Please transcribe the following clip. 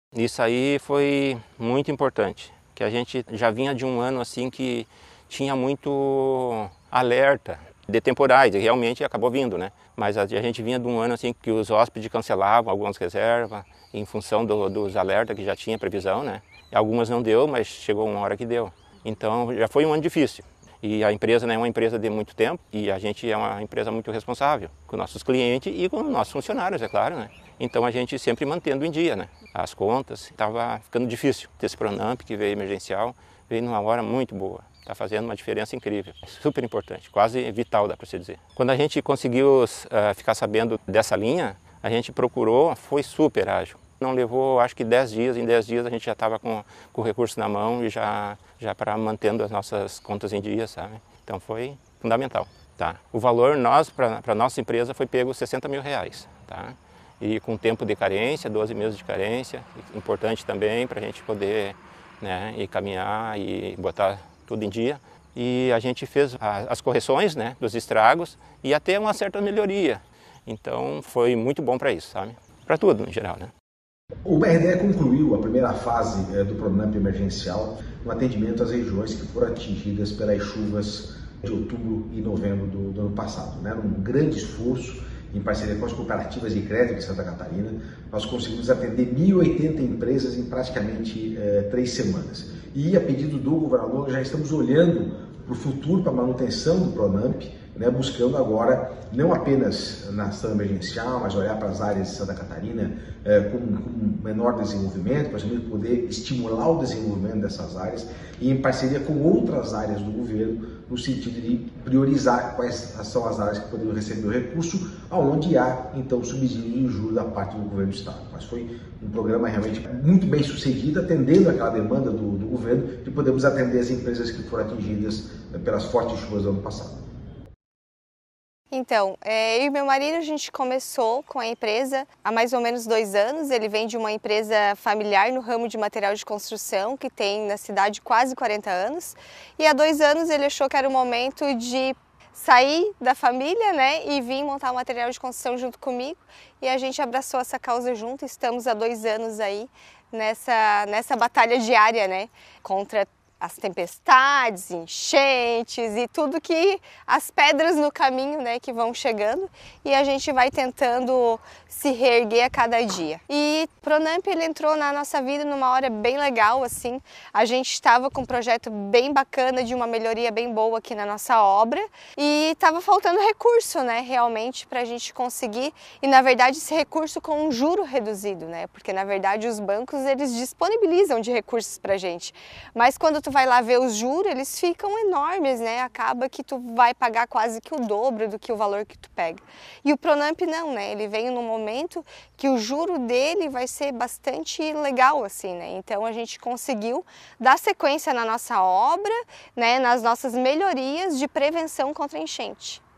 Isso aí foi muito importante, que a gente já vinha de um ano assim que tinha muito alerta de temporais, e realmente acabou vindo, né? Mas a gente vinha de um ano assim que os hóspedes cancelavam algumas reservas em função dos alertas que já tinha previsão, né? E algumas não deu, mas chegou uma hora que deu. Então já foi um ano difícil. E a empresa, né, é uma empresa de muito tempo e a gente é uma empresa muito responsável com nossos clientes e com nossos funcionários, é claro, né? Então a gente sempre mantendo em dia, né? As contas, estava ficando difícil. Esse Pronamp que veio emergencial, veio numa hora muito boa. Está fazendo uma diferença incrível, super importante, quase vital, dá para se dizer. Quando a gente conseguiu ficar sabendo dessa linha, a gente procurou, foi super ágil. Não levou, acho que 10 dias, em 10 dias a gente já estava com o recurso na mão e já para mantendo as nossas contas em dia, sabe? Então foi fundamental, tá? O valor, para a nossa empresa, foi pego R$60 mil, tá? E com tempo de carência, 12 meses de carência, importante também para a gente poder, né, ir caminhar e botar tudo em dia. E a gente fez as correções, né, dos estragos e até uma certa melhoria. Então foi muito bom para isso, sabe? Para tudo, em geral, né? O BRDE concluiu a primeira fase do Pronamp emergencial no atendimento às regiões que foram atingidas pelas chuvas de outubro e novembro do ano passado. Né? Um grande esforço em parceria com as cooperativas de crédito de Santa Catarina, nós conseguimos atender 1.080 empresas em praticamente 3 semanas. E a pedido do governador, já estamos olhando para o futuro, para a manutenção do Pronamp, né, buscando agora não apenas na ação emergencial, mas olhar para as áreas de Santa Catarina com menor desenvolvimento, para também poder estimular o desenvolvimento dessas áreas e em parceria com outras áreas do governo, no sentido de priorizar quais são as áreas que poderiam receber o recurso, aonde há então subsídio em juros da parte do governo do estado. Mas foi um programa realmente muito bem sucedido, atendendo aquela demanda do governo de podermos atender as empresas que foram atingidas pelas fortes chuvas do ano passado. Então, eu e meu marido, a gente começou com a empresa há mais ou menos 2 anos. Ele vem de uma empresa familiar no ramo de material de construção, que tem na cidade quase 40 anos. E há 2 anos ele achou que era o momento de sair da família, né, e vir montar o material de construção junto comigo. E a gente abraçou essa causa junto. Estamos há 2 anos aí nessa batalha diária, né, contra as tempestades, enchentes e tudo que as pedras no caminho, né, que vão chegando, e a gente vai tentando se reerguer a cada dia. E o Pronamp, ele entrou na nossa vida numa hora bem legal, assim. A gente estava com um projeto bem bacana de uma melhoria bem boa aqui na nossa obra e estava faltando recurso, né, realmente para a gente conseguir, e na verdade esse recurso com um juro reduzido, né, porque na verdade os bancos, eles disponibilizam de recursos para a gente, mas quando tu vai lá ver os juros, eles ficam enormes, né? Acaba que tu vai pagar quase que o dobro do que o valor que tu pega. E o Pronamp não, né? Ele veio num momento que o juro dele vai ser bastante legal, assim, né? Então a gente conseguiu dar sequência na nossa obra, né? Nas nossas melhorias de prevenção contra enchente.